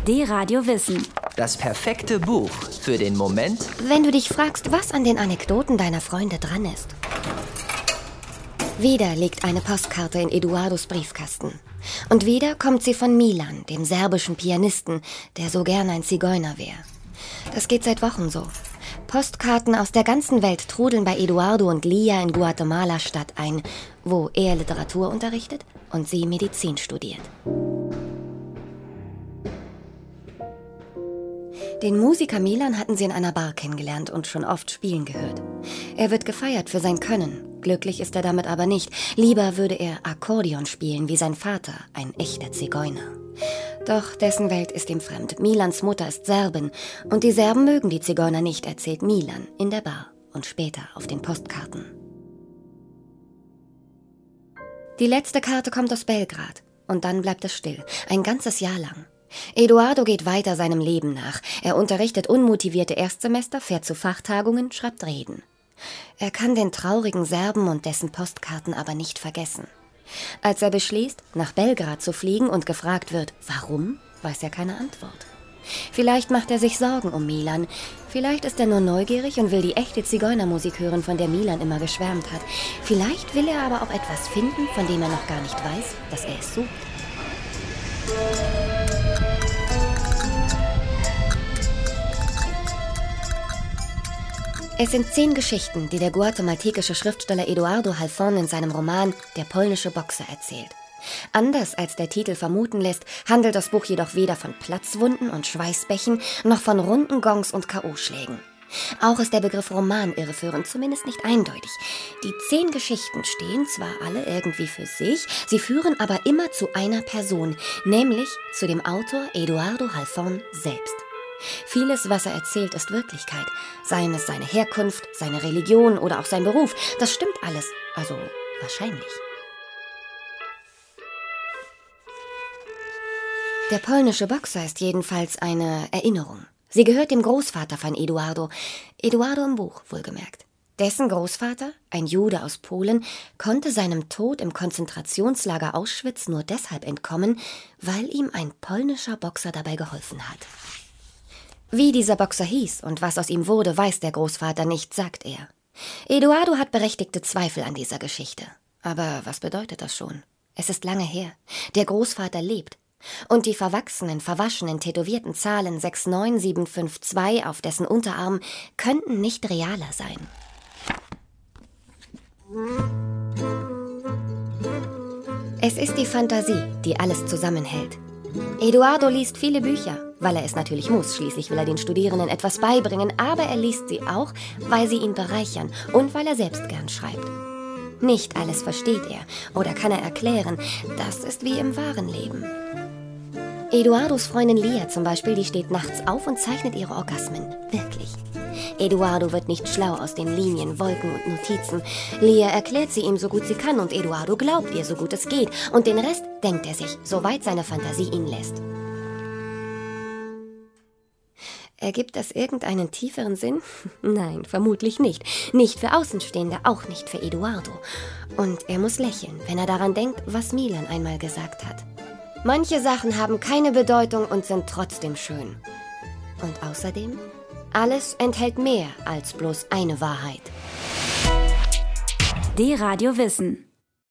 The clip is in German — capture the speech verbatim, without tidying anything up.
D-Radio Wissen. Das perfekte Buch für den Moment, wenn du dich fragst, was an den Anekdoten deiner Freunde dran ist. Wieder liegt eine Postkarte in Eduardos Briefkasten. Und wieder kommt sie von Milan, dem serbischen Pianisten, der so gern ein Zigeuner wäre. Das geht seit Wochen so. Postkarten aus der ganzen Welt trudeln bei Eduardo und Lia in Guatemala-Stadt ein, wo er Literatur unterrichtet und sie Medizin studiert. Den Musiker Milan hatten sie in einer Bar kennengelernt und schon oft spielen gehört. Er wird gefeiert für sein Können. Glücklich ist er damit aber nicht. Lieber würde er Akkordeon spielen wie sein Vater, ein echter Zigeuner. Doch dessen Welt ist ihm fremd. Milans Mutter ist Serbin und die Serben mögen die Zigeuner nicht, erzählt Milan in der Bar und später auf den Postkarten. Die letzte Karte kommt aus Belgrad und dann bleibt es still, ein ganzes Jahr lang. Eduardo geht weiter seinem Leben nach. Er unterrichtet unmotivierte Erstsemester, fährt zu Fachtagungen, schreibt Reden. Er kann den traurigen Serben und dessen Postkarten aber nicht vergessen. Als er beschließt, nach Belgrad zu fliegen und gefragt wird, warum, weiß er keine Antwort. Vielleicht macht er sich Sorgen um Milan. Vielleicht ist er nur neugierig und will die echte Zigeunermusik hören, von der Milan immer geschwärmt hat. Vielleicht will er aber auch etwas finden, von dem er noch gar nicht weiß, dass er es sucht. Es sind zehn Geschichten, die der guatemaltekische Schriftsteller Eduardo Halfon in seinem Roman »Der polnische Boxer« erzählt. Anders als der Titel vermuten lässt, handelt das Buch jedoch weder von Platzwunden und Schweißbächen, noch von runden Gongs und K O-Schlägen. Auch ist der Begriff Roman irreführend, zumindest nicht eindeutig. Die zehn Geschichten stehen zwar alle irgendwie für sich, sie führen aber immer zu einer Person, nämlich zu dem Autor Eduardo Halfon selbst. Vieles, was er erzählt, ist Wirklichkeit. Seien es seine Herkunft, seine Religion oder auch sein Beruf. Das stimmt alles. Also wahrscheinlich. Der polnische Boxer ist jedenfalls eine Erinnerung. Sie gehört dem Großvater von Eduardo. Eduardo im Buch, wohlgemerkt. Dessen Großvater, ein Jude aus Polen, konnte seinem Tod im Konzentrationslager Auschwitz nur deshalb entkommen, weil ihm ein polnischer Boxer dabei geholfen hat. Wie dieser Boxer hieß und was aus ihm wurde, weiß der Großvater nicht, sagt er. Eduardo hat berechtigte Zweifel an dieser Geschichte. Aber was bedeutet das schon? Es ist lange her. Der Großvater lebt. Und die verwachsenen, verwaschenen, tätowierten Zahlen sechs neun sieben fünf zwei auf dessen Unterarm könnten nicht realer sein. Es ist die Fantasie, die alles zusammenhält. Eduardo liest viele Bücher, weil er es natürlich muss. Schließlich will er den Studierenden etwas beibringen, aber er liest sie auch, weil sie ihn bereichern und weil er selbst gern schreibt. Nicht alles versteht er oder kann er erklären. Das ist wie im wahren Leben. Eduardos Freundin Lia zum Beispiel, die steht nachts auf und zeichnet ihre Orgasmen. Wirklich. Eduardo wird nicht schlau aus den Linien, Wolken und Notizen. Lia erklärt sie ihm so gut sie kann und Eduardo glaubt ihr so gut es geht. Und den Rest denkt er sich, soweit seine Fantasie ihn lässt. Ergibt das irgendeinen tieferen Sinn? Nein, vermutlich nicht. Nicht für Außenstehende, auch nicht für Eduardo. Und er muss lächeln, wenn er daran denkt, was Milan einmal gesagt hat. Manche Sachen haben keine Bedeutung und sind trotzdem schön. Und außerdem, alles enthält mehr als bloß eine Wahrheit. D-Radio Wissen.